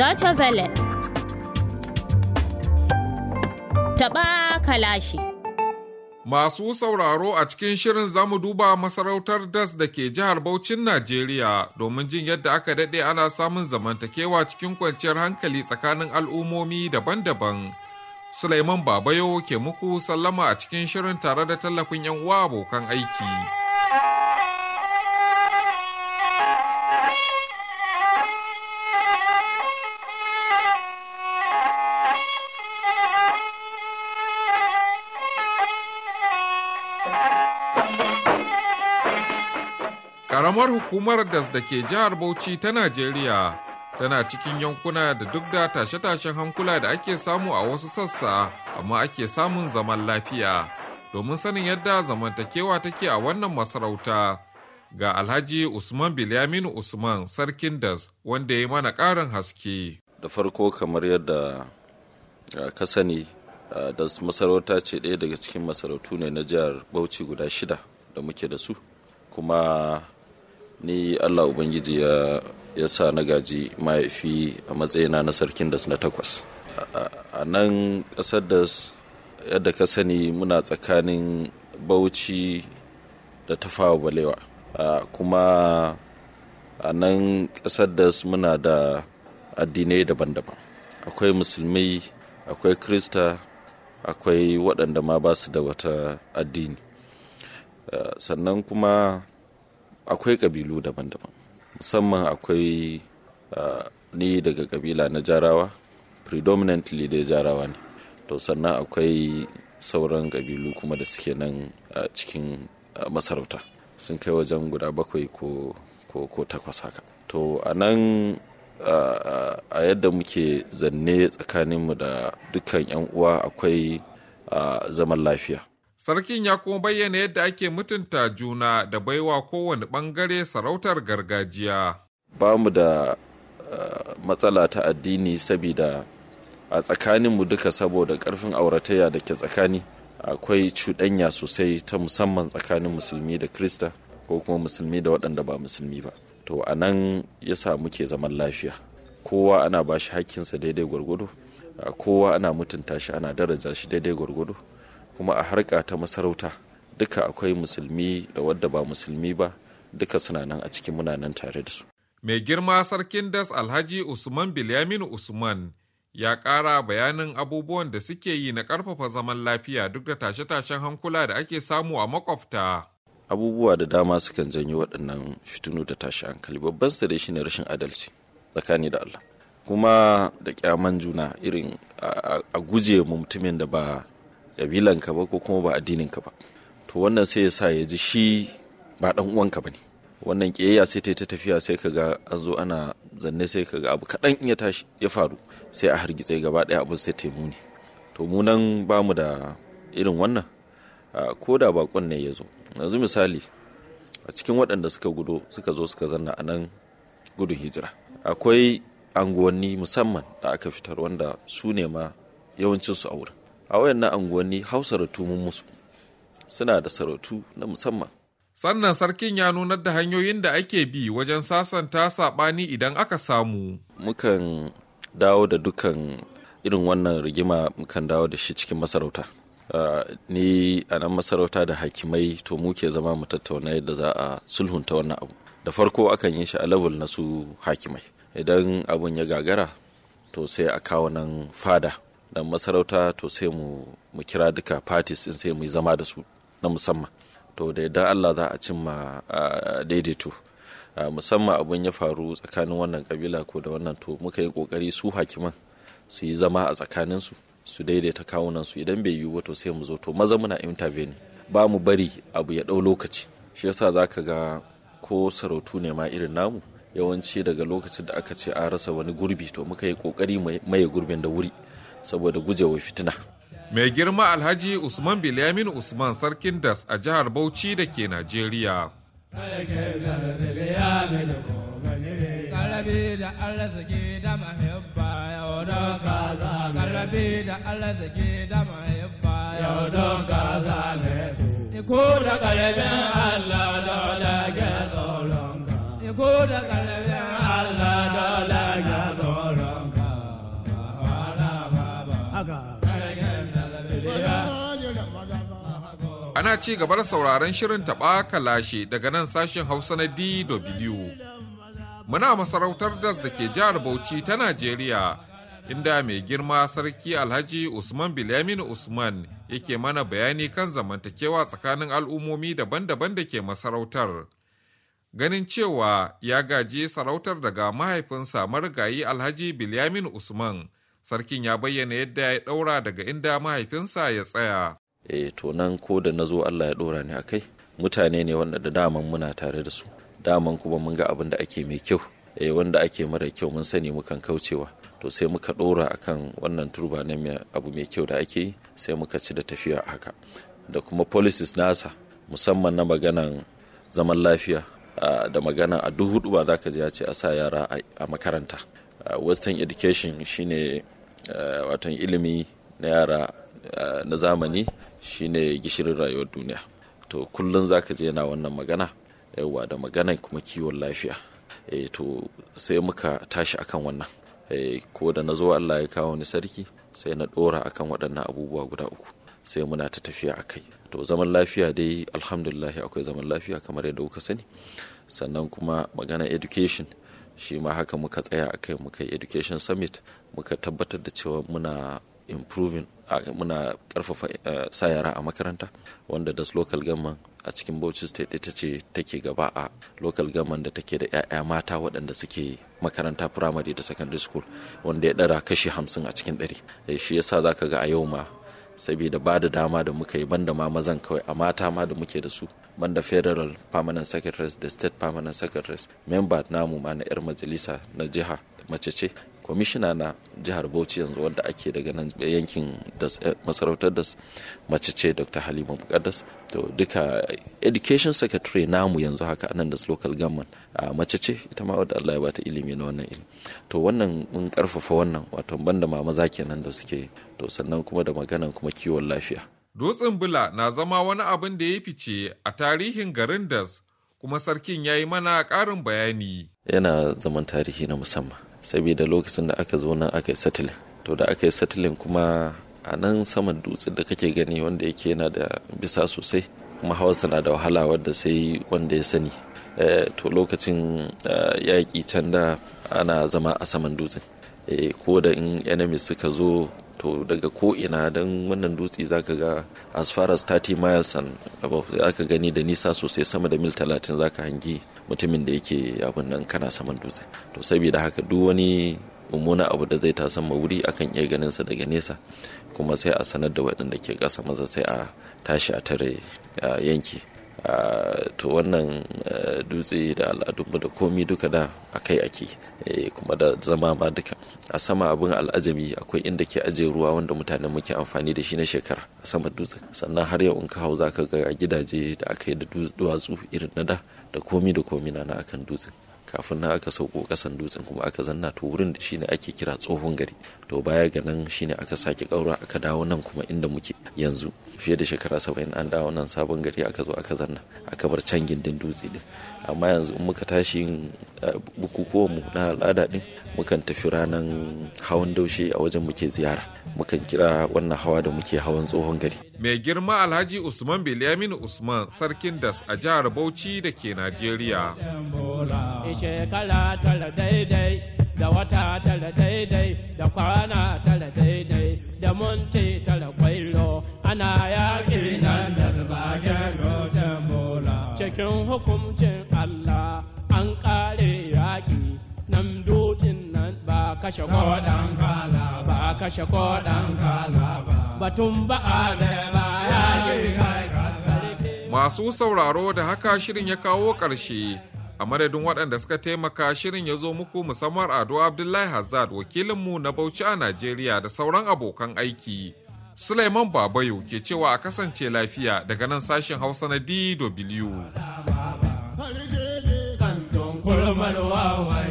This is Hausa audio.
Deutsche Welle. Taɓa kalashi. Masu sauraro, a cikin shirin zamu duba masarautar Das da ke jihar Bauchin Najeriya domin jin yadda aka daɗe ana samun zamantakewa cikin kwanciyar hankali tsakanin al'ummomi daban-daban. Sulaiman Babayo ke muku sallama a cikin shirin tare da tallafin 'yan uwa abokan aiki. Ƙaramar hukumar Das da ke jihar Bauchi ta Najeriya tana cikin yankuna da duk da tashe-tashen hankula da ake samu a wasu sassa, amma ake samun zaman lafiya. Domin sanin yadda zamantakewa take a wannan masarauta, ga Alhaji Usman Bilyaminu Usman, Sarkin Das, wanda ya yi mana ƙarin haske. Da farko, kamar yadda ka sani, Das masarauta ce ɗaya daga cikin masarautu ne na jihar Bauchi guda 6 da muke da su. Kuma ni Allah Ubangiji ya sa na gaji mahaifi a matsayina na Sarkin Das na 8. A nan ƙasar Das, yadda ka sani, muna tsakanin Bauchi da Tafawa Balewa. Kuma a nan ƙasar Das muna da addinai daban-daban. Akwai musulmai, akwai Kirista, akwai waɗanda ma ba su da wata addini. Sannan kuma akwai ƙabilu daban-daban, musamman akwai ni daga ƙabila na Jarawa, predominantly dai Jarawa ne. To sannan akwai sauran ƙabilu kuma da suke nan cikin masarauta, sun kai wajen guda 7 ko 8 haka. To a nan a yadda muke zanne tsakaninmu da dukkan 'yan uwa akwai zaman lafiya. Sarkin ya kuma bayyana yadda ake mutunta juna da baiwa kowane ɓangare sarautar gargajiya. Ba mu da matsala ta addini, saboda a tsakaninmu duka, saboda ƙarfin auratayya da ke tsakani, akwai cuɗanya sosai ta musamman tsakanin musulmi da Kirista, ko kuma musulmi da waɗanda ba musulmi ba. To a nan ya sa muke zaman lafiya. Kowa ana ba shi hakkinsa daidai gwargwado, kowa ana mutunta shi, ana daraja shi daidai gwargwado. Kuma a harka ta masarauta duka akwai musulmi da wadda ba musulmi ba, duka suna nan a cikin, muna nan tare da su. Mai girma Sarkin Das Alhaji Usman Bilyaminu Usman ya ƙara bayanin abubuwan da suke yi na ƙarfafa zaman lafiya duk da tashe-tashen hankula da ake samu a makwabta. Abubuwa da dama sukan janyo waɗannan fitinu da tashi hankali. Babban su dai shine rashin adalci tsakani da Allah, kuma da kyaman juna, irin a guje mu mutumin da ba kabilanka ba ko kuma ba addininka ba. To wannan sai ya sa ya ji shi ba dan uwanka bane. Wannan kiyayya sai ta tafiya, sai kaga an zo ana zanne, sai kaga abu kaɗan in ya tashi ya faru sai a hargitse gaba ɗaya, abin sai ta muni. To mu nan ba mu da irin wannan, ko da bakon ne ya zo. Yanzu misali, a cikin waɗanda suka zo suka zanna a nan gudun hijira, akwai anguwanni musamman da aka fitar wanda su ne ma yawancinsu a wurin. A wayannan anguwanni hausaratu mun musu, suna da sarautu na musamman. Sannan sarkin ya nunar da hanyoyin da ake bi wajen sasanta saɓani idan aka samu. Mukan dawo da dukan irin wannan rigima, mukan dawo da shi cikin masarauta. Ni a nan masarauta da hakimai, to muke zama mu tattauna yadda za a sulhunta wannan abu. Da farko akan yi shi a level na su hakimai. Idan abun ya gagara, to sai a kawo nan fada dan masarauta, to sai mu kira duka parties din, sai mu zama da su na musamman. To da idan Allah za a cimma daidaito, musamman abun ya faru tsakanin wannan kabila ko da wannan, to muka yi kokari su hakiman su yi zama a tsakaninsu, su daidaita kawunan su. Idan bai yiwu ba, to sai mu zo, to maza muna intervene, ba mu bari abu ya ɗau lokaci. Shi yasa zaka ga ko sarautu ne ma irin namu, yawanci daga lokacin da aka ce an rasa wani gurbi, to muka yi kokari maye gurbin da wuri, saboda gujewa fitina. Mai girma Alhaji Usman Bilyaminu Usman, Sarkin Das a jihar Bauchi da ke Najeriya. Ko da Ana ci gaba da sauraron shirin taɓa kalashe daga nan sashen Hausa na DW. Muna masarautar Das da ke jihar Bauchi ta Najeriya, inda mai girma sarki Alhaji Usman Bilyamin Usman yake mana bayani kan zamantakewa tsakanin al'ummomi daban-daban da ke masarautar. Ganin cewa ya gaji sarautar daga mahaifinsa marigayi Alhaji Bilyamin Usman, sarkin ya bayyana yadda ya ɗaura daga inda mahaifinsa ya tsaya. To nan ko da na zo Allah ya ɗora ni a kai, mutane ne wanda da daman muna tare da su, daman kuma mun ga abin da ake mai kyau, wanda ake mara kyau mun sani mukan kaucewa. To sai muka ɗora akan wannan turba na abu mai kyau da ake yi, sai muka ci da tafiya haka. Da kuma policies nasa, musamman na maganan zaman lafiya, da magana a duk hudu ba za ka ji ya ce a sa yara a makaranta. Western education shine watan ilimi na yara na zamani shine gishirin rayuwar duniya. To kullum za ka je yana wannan magana, yawa da maganan kuma kiwon lafiya. To sai muka tashi akan wannan. Ko da na zo Allah ya kawo ni sarki, sai na ɗora akan waɗannan abubuwa guda uku, sai muna ta tafiya a kai. To zaman lafiya dai alhamdulillah akwai zaman lafiya kamar yadda kuka sani. Sannan kuma magana education shi ma haka muka tsaya a kai, muka yi education summit, muka tabbatar da cewa muna improving, muna karfafa sa yara a makaranta, wanda das local government a cikin Bauchi state ita ce take gaba a local government da take da 'ya'ya mata waɗanda suke makaranta primary da secondary school, wanda ya ɗara kashi 50 a cikin 100. Shi yasa zaka ga a yau ma, saboda ba da dama da muka yi banda ma mazan kawai, a mata ma da muke da su, banda federal permanent secretaries da state permanent secretaries, member namu ma na 'yar majalisa na jiha mace ce, kwamishina na jihar Bauchi yanzu wanda ake daga nan yankin masarautar Das mace ce Dr. Halima Mukaddas. To duka education secretary namu yanzu haka anan Das local government mace ce ita ma wadda Allah ya bata ilimi na wannan ilimi. To wannan mun karfafa wannan, wato banda ma maza kenan da suke. To sannan kuma da maganan kuma kiwon lafiya. Dutsen Bula na zama wani abin da ya fice a tarihin garin Das, kuma sarkin ya yi mana ƙarin bayani. Yana zaman tarihi na musamman, saboda lokacin da aka zo nan aka yi settling. To da aka yi settling kuma a nan saman dutse da kake gani, wanda yake yana da bisa sosai, kuma hawarsa na da wahala wadda sai wanda ya sani. To lokacin yaƙi can da ana zama a saman dutsen. Ko da in enemies suka zo, to daga ko'ina don wannan dutse za ka ga as far as 30 miles and above, za ka gani da nisa sosai, sama da mil 30 za ka hangi mutumin da yake abin nan kana saman dutse. To saboda haka duk wani mummuna abu da zai tasan wuri akan iya ganinsa daga nesa, kuma sai a sanar da waɗanda ke ƙasa maza, sai a tashi a tare yanki. To wannan dutse da al'adunmu da komi duka da akai ake, kuma da zama ma duka. A sama abin al'ajabi akwai inda ke ajiye ruwa wanda mutanen muke amfani da shi na shekara a sama dutse. Sannan har yau in ka hau zaka ga gidaje da aka yi da duwatsu irin na da komi da komi na akan dutsen. Kafin na aka sauko kasan dutsen kuma aka zanna, to wurin da shine ake kira tsohon gari. To baya ga nan shine aka sake kaura aka dawo nan kuma inda muke yanzu, fiye da shekara 70 an dawo nan sabon gari aka zo aka zanna, aka bar can gindin dutse din. Amma yanzu in muka tashi bukukuwanmu na al'ada din, mukan tafi ranar hawan daushe a wajen muke ziyara, mukan kira wannan hawa da muke hawan tsohon gari. Mai girma Alhaji Usman Bilyamin Usman, sarkin Das a jihar Bauchi da ke Najeriya. Shekara tara daidai, da wata tara daidai, da kwana tara daidai, da munti tara kwailo, ana yaƙi nan da zubagen rotan bola. Cikin hukuncin Allah an ƙare yaƙi, nan dutsen nan ba kashe koɗan kala ba, kashe koɗan kala ba, batun ba a ba yaƙi kai. Masu sauraro, da haka shirin ya kawo ƙarshe. A madadin waɗanda suka taimaka shirin ya zo muku, musamman Ado Abdullahi Hazard, wakilinmu na Bauchi a Najeriya, da sauran abokan aiki. Suleiman Babayo ke cewa a kasance lafiya daga nan sashen Hausa na DW.